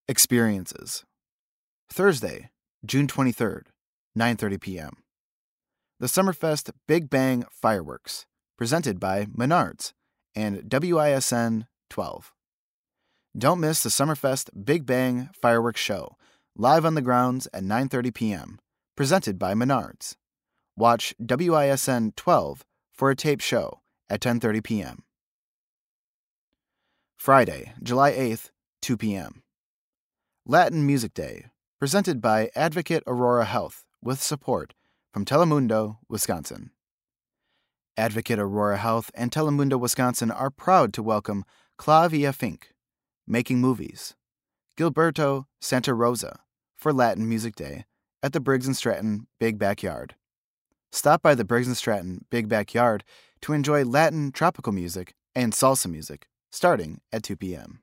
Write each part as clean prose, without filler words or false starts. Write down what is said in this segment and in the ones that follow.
Experiences. Thursday, June 23rd, 9:30 p.m. The Summerfest Big Bang Fireworks, presented by Menards and WISN 12. Don't miss the Summerfest Big Bang Fireworks Show, live on the grounds at 9:30 p.m., presented by Menards. Watch WISN 12 for a tape show at 10:30 p.m. Friday, July 8th, 2 p.m. Latin Music Day, presented by Advocate Aurora Health with support from Telemundo, Wisconsin. Advocate Aurora Health and Telemundo, Wisconsin are proud to welcome Clavia Fink, Making Movies, Gilberto Santa Rosa for Latin Music Day at the Briggs & Stratton Big Backyard. Stop by the Briggs & Stratton Big Backyard to enjoy Latin tropical music and salsa music starting at 2 p.m.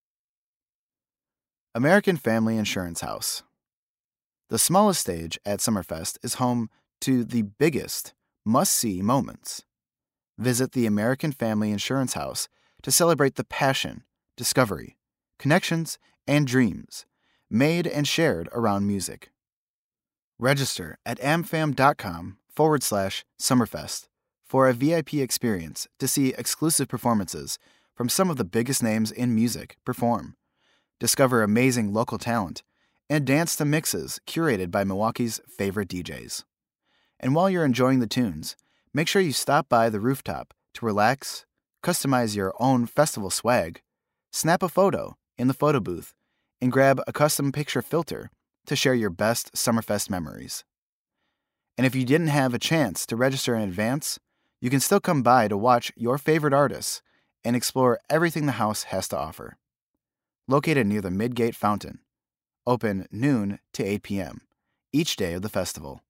American Family Insurance House. The smallest stage at Summerfest is home to the biggest must-see moments. Visit the American Family Insurance House to celebrate the passion, discovery, connections, and dreams made and shared around music. Register at amfam.com/Summerfest for a VIP experience to see exclusive performances from some of the biggest names in music perform. Discover amazing local talent, and dance to mixes curated by Milwaukee's favorite DJs. And while you're enjoying the tunes, make sure you stop by the rooftop to relax, customize your own festival swag, snap a photo in the photo booth, and grab a custom picture filter to share your best Summerfest memories. And if you didn't have a chance to register in advance, you can still come by to watch your favorite artists and explore everything the house has to offer. Located near the Midgate Fountain. Open noon to 8 p.m. each day of the festival.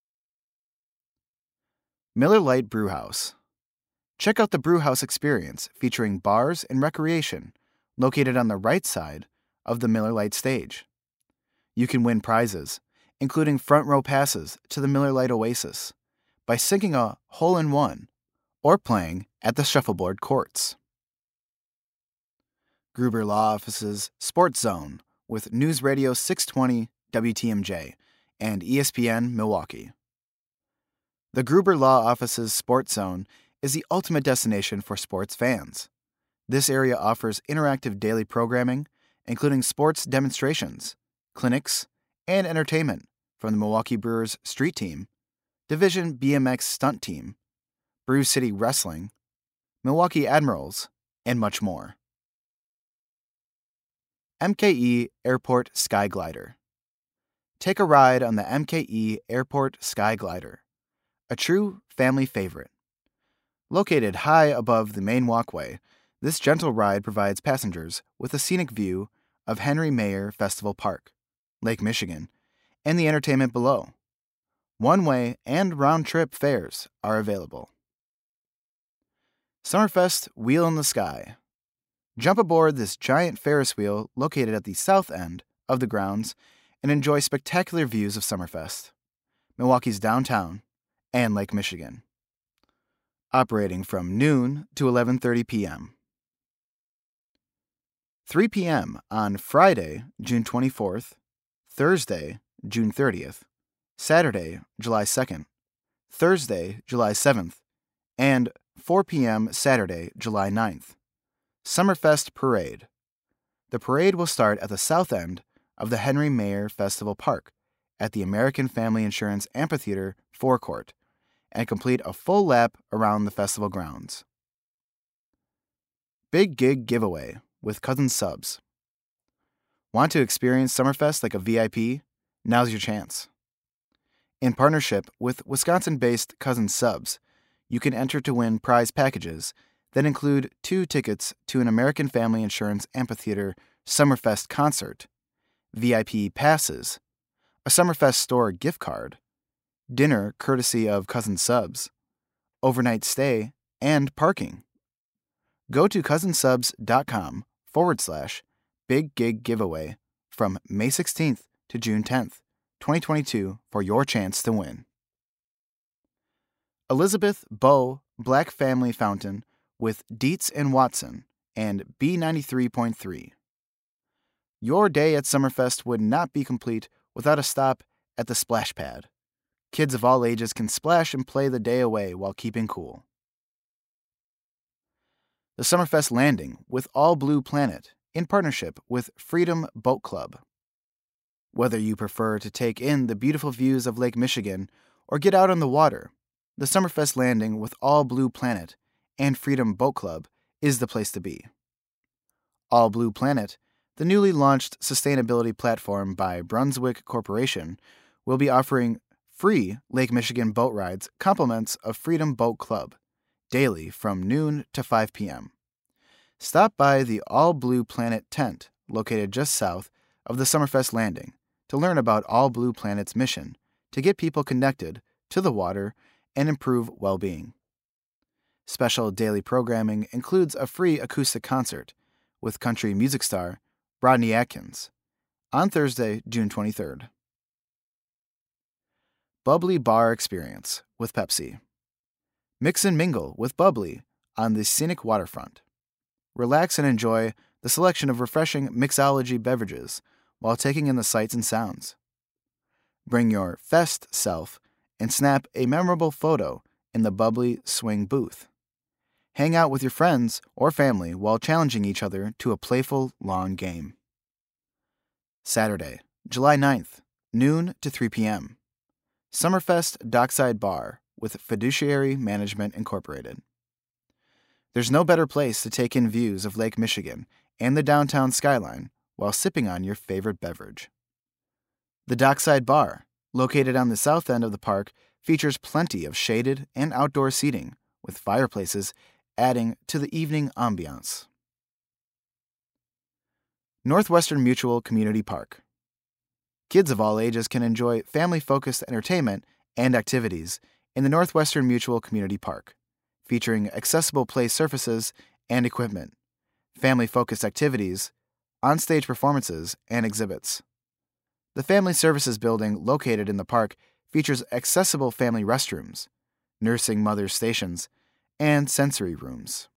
Miller Lite Brewhouse. Check out the Brewhouse experience featuring bars and recreation located on the right side of the Miller Lite stage. You can win prizes, including front row passes to the Miller Lite Oasis, by sinking a hole-in-one or playing at the shuffleboard courts. Gruber Law Office's Sports Zone with News Radio 620 WTMJ and ESPN Milwaukee. The Gruber Law Office's Sports Zone is the ultimate destination for sports fans. This area offers interactive daily programming, including sports demonstrations, clinics, and entertainment from the Milwaukee Brewers Street Team, Division BMX Stunt Team, Brew City Wrestling, Milwaukee Admirals, and much more. MKE Airport Sky Glider. Take a ride on the MKE Airport Sky Glider, a true family favorite. Located high above the main walkway, this gentle ride provides passengers with a scenic view of Henry Mayer Festival Park, Lake Michigan, and the entertainment below. One-way and round-trip fares are available. Summerfest Wheel in the Sky. Jump aboard this giant Ferris wheel located at the south end of the grounds and enjoy spectacular views of Summerfest, Milwaukee's downtown, and Lake Michigan. Operating from noon to 11:30 p.m. 3 p.m. on Friday, June 24th, Thursday, June 30th, Saturday, July 2nd, Thursday, July 7th, and 4 p.m. Saturday, July 9th. Summerfest Parade. The parade will start at the south end of the Henry Mayer Festival Park at the American Family Insurance Amphitheater forecourt and complete a full lap around the festival grounds. Big Gig Giveaway with Cousin Subs. Want to experience Summerfest like a VIP? Now's your chance. In partnership with Wisconsin-based Cousin Subs, you can enter to win prize packages that include 2 tickets to an American Family Insurance Amphitheater Summerfest concert, VIP passes, a Summerfest store gift card, dinner courtesy of Cousin Subs, overnight stay, and parking. Go to cousinsubs.com/Big Gig Giveaway from May 16th to June 10th, 2022 for your chance to win. Elizabeth Bow Black Family Fountain with Dietz and Watson and B93.3. Your day at Summerfest would not be complete without a stop at the Splash Pad. Kids of all ages can splash and play the day away while keeping cool. The Summerfest Landing with All Blue Planet in partnership with Freedom Boat Club. Whether you prefer to take in the beautiful views of Lake Michigan or get out on the water, the Summerfest Landing with All Blue Planet and Freedom Boat Club is the place to be. All Blue Planet, the newly launched sustainability platform by Brunswick Corporation, will be offering free Lake Michigan boat rides, compliments of Freedom Boat Club, daily from noon to 5 p.m. Stop by the All Blue Planet tent located just south of the Summerfest Landing to learn about All Blue Planet's mission to get people connected to the water and improve well-being. Special daily programming includes a free acoustic concert with country music star Rodney Atkins on Thursday, June 23rd. Bubbly Bar Experience with Pepsi. Mix and mingle with Bubbly on the scenic waterfront. Relax and enjoy the selection of refreshing mixology beverages while taking in the sights and sounds. Bring your fest self and snap a memorable photo in the Bubbly Swing booth. Hang out with your friends or family while challenging each other to a playful lawn game. Saturday, July 9th, noon to 3 p.m. Summerfest Dockside Bar with Fiduciary Management Incorporated. There's no better place to take in views of Lake Michigan and the downtown skyline while sipping on your favorite beverage. The Dockside Bar, located on the south end of the park, features plenty of shaded and outdoor seating, with fireplaces adding to the evening ambiance. Northwestern Mutual Community Park. Kids of all ages can enjoy family-focused entertainment and activities in the Northwestern Mutual Community Park, featuring accessible play surfaces and equipment, family-focused activities, on-stage performances, and exhibits. The Family Services Building located in the park features accessible family restrooms, nursing mothers' stations, and sensory rooms.